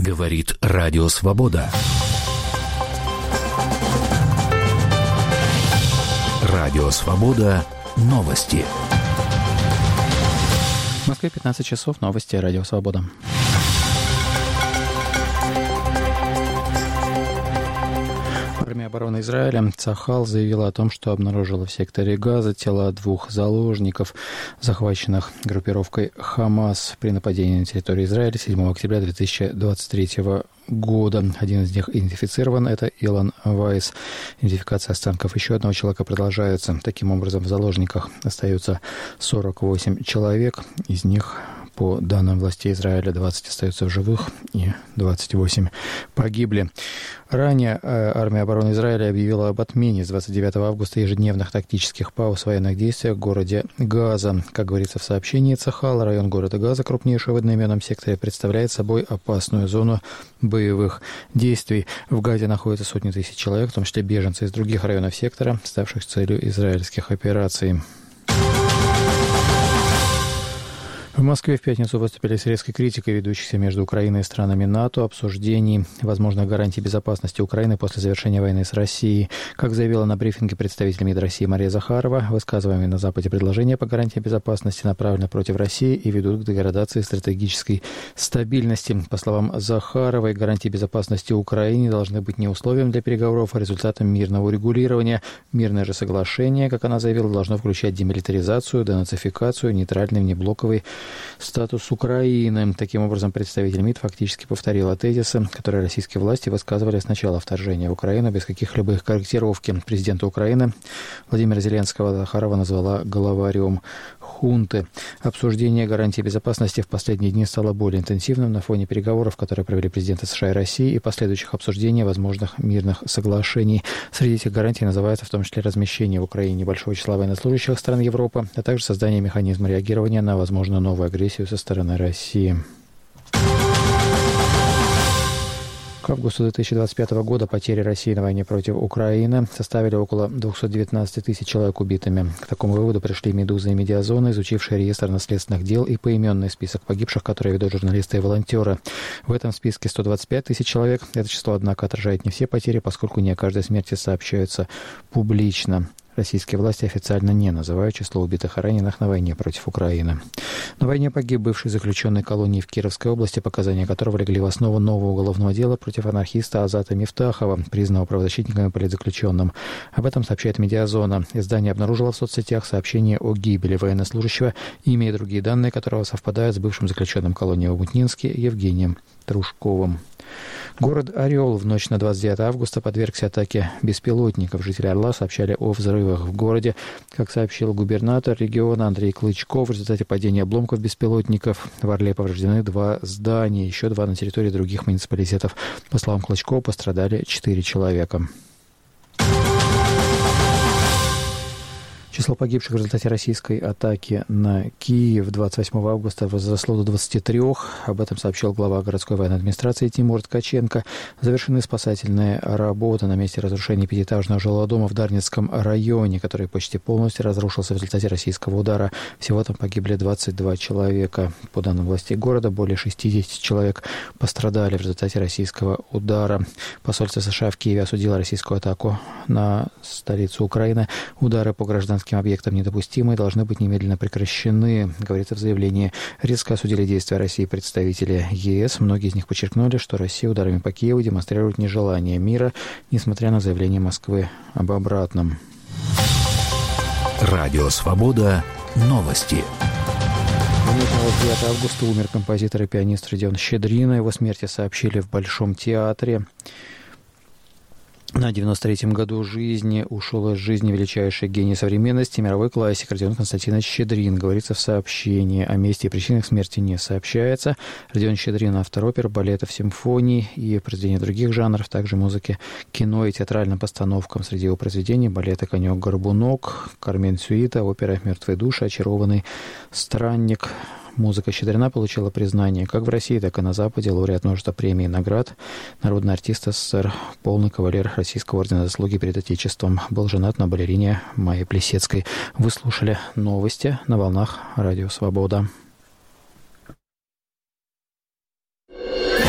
Говорит Радио Свобода. Радио Свобода. Новости. В Москве 15 часов. Новости. Радио Свобода. Армия обороны Израиля Цахал заявила о том, что обнаружила в секторе Газа тела двух заложников, захваченных группировкой Хамас при нападении на территорию Израиля 7 октября 2023 года. Один из них идентифицирован, это Илон Вайс. Идентификация останков еще одного человека продолжается. Таким образом, в заложниках остается 48 человек, из них, по данным властей Израиля, 20 остаются в живых и 28 погибли. Ранее армия обороны Израиля объявила об отмене с 29 августа ежедневных тактических пауз в военных действиях в городе Газа. Как говорится в сообщении Цахал, район города Газа, крупнейший в одноименном секторе, представляет собой опасную зону боевых действий. В Газе находятся сотни тысяч человек, в том числе беженцы из других районов сектора, ставших целью израильских операций. В Москве в пятницу выступили с резкой критикой ведущихся между Украиной и странами НАТО обсуждений возможных гарантий безопасности Украины после завершения войны с Россией. Как заявила на брифинге представитель МИД России Мария Захарова, высказываемые на Западе предложения по гарантии безопасности направлены против России и ведут к деградации стратегической стабильности. По словам Захаровой, гарантии безопасности Украине должны быть не условием для переговоров, а результатом мирного урегулирования. Мирное же соглашение, как она заявила, должно включать демилитаризацию, денацификацию, нейтральный внеблоковый статус Украины. Таким образом, представитель МИД фактически повторила тезисы, которые российские власти высказывали с начала вторжения в Украину без каких-либо их корректировки. Президента Украины Владимира Зеленского Захарова назвала главарем хунты. Обсуждение гарантий безопасности в последние дни стало более интенсивным на фоне переговоров, которые провели президенты США и России, и последующих обсуждений возможных мирных соглашений. Среди этих гарантий называется в том числе размещение в Украине небольшого числа военнослужащих стран Европы, а также создание механизма реагирования на возможную новую агрессию со стороны России. К августу 2025 года потери России на войне против Украины составили около 219 тысяч человек убитыми. К такому выводу пришли «Медуза» и «Медиазона», изучившие реестр наследственных дел и поименный список погибших, которые ведут журналисты и волонтеры. В этом списке 125 тысяч человек. Это число, однако, отражает не все потери, поскольку не о каждой смерти сообщаются публично. Российские власти официально не называют число убитых и раненых на войне против Украины. На войне погиб бывший заключенный колонии в Кировской области, показания которого легли в основу нового уголовного дела против анархиста Азата Мифтахова, признанного правозащитником и политзаключенным. Об этом сообщает «Медиазона». Издание обнаружило в соцсетях сообщение о гибели военнослужащего, имя и другие данные которого совпадают с бывшим заключенным колонии в Омутнинске Евгением Трушковым. Город Орел в ночь на 29 августа подвергся атаке беспилотников. Жители Орла сообщали о взрывах в городе. Как сообщил губернатор региона Андрей Клычков, в результате падения обломков беспилотников в Орле повреждены 2 здания, еще 2 на территории других муниципалитетов. По словам Клычкова, пострадали 4 человека. Число погибших в результате российской атаки на Киев 28 августа возросло до 23. Об этом сообщил глава городской военной администрации Тимур Ткаченко. Завершены спасательные работы на месте разрушения 5-этажного жилого дома в Дарницком районе, который почти полностью разрушился в результате российского удара. Всего там погибли 22 человека. По данным властей города, более 60 человек пострадали в результате российского удара. Посольство США в Киеве осудило российскую атаку на столицу Украины. Удары по гражданским объектам недопустимы и должны быть немедленно прекращены, говорится в заявлении. Резко осудили действия России представители ЕС. Многие из них подчеркнули, что Россия ударами по Киеву демонстрирует нежелание мира, несмотря на заявление Москвы об обратном. Радио Свобода. Новости. 9 августа умер композитор и пианист Родион Щедрин. О его смерти сообщили в Большом театре. На 93-м году жизни ушел из жизни величайший гений современности, мировой классик Родион Константинович Щедрин. Говорится в сообщении. О месте и причинах смерти не сообщается. Родион Щедрин — автор опер, балетов, симфоний и произведений других жанров, также музыки, кино и театральным постановкам. Среди его произведений балеты «Конек-горбунок», «Кармен Сюита», опера «Мертвые души», «Очарованный странник». Музыка Щедрина получила признание как в России, так и на Западе. Лауреат множества премий и наград. Народный артист СССР, полный кавалер Российского ордена заслуги перед Отечеством. Был женат на балерине Майе Плесецкой. Вы слушали новости на волнах Радио Свобода.